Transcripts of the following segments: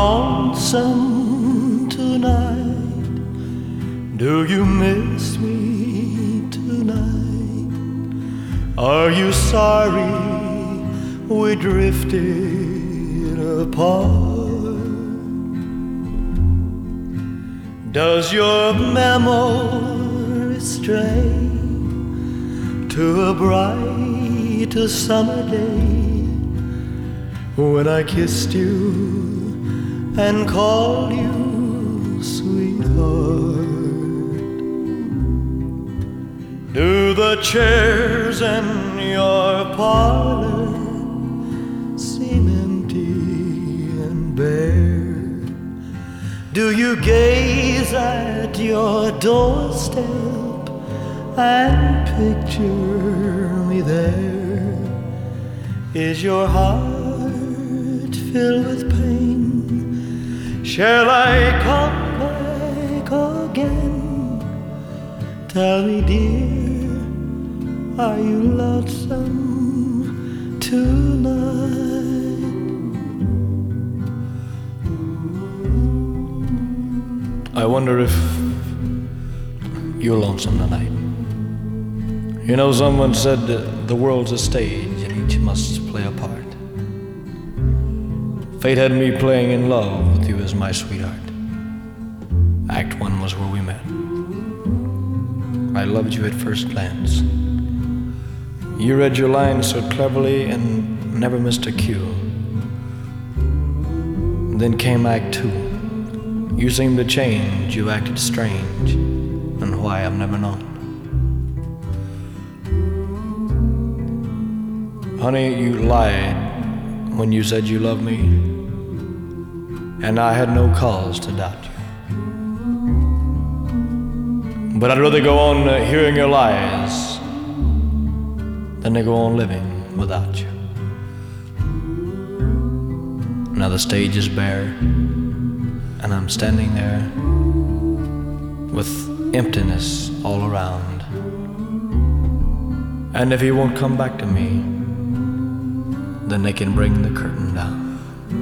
lonesome tonight? Do you miss me tonight? Are you sorry we drifted apart? Does your memory stray to a bright summer day when I kissed you and called you sweetheart? Do the chairs in your parlor seem empty and bare? Do you gaze at your doorstep and picture me there? Is your heart filled with pain? Shall I come back again? Tell me, dear, are you lonesome tonight? I wonder if you're lonesome tonight. You know, someone said the world's a stage and each must play a part. Fate had me playing in love with you as my sweetheart. Act 1 was where we met. I loved you at first glance. You read your lines so cleverly and never missed a cue. Then came Act 2. You seemed to change, you acted strange, and why I've never known. Honey, you lied when you said you loved me, and I had no cause to doubt you. But I'd rather go on hearing your lies than to go on living without you. Now the stage is bare, and I'm standing there with emptiness all around. And if he won't come back to me, then they can bring the curtain down.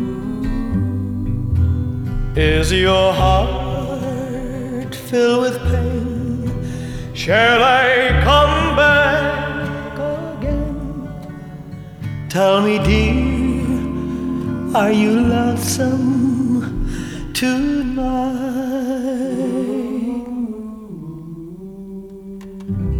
Is your heart filled with pain? Shall I come back again? Tell me, dear, are you lonesome tonight?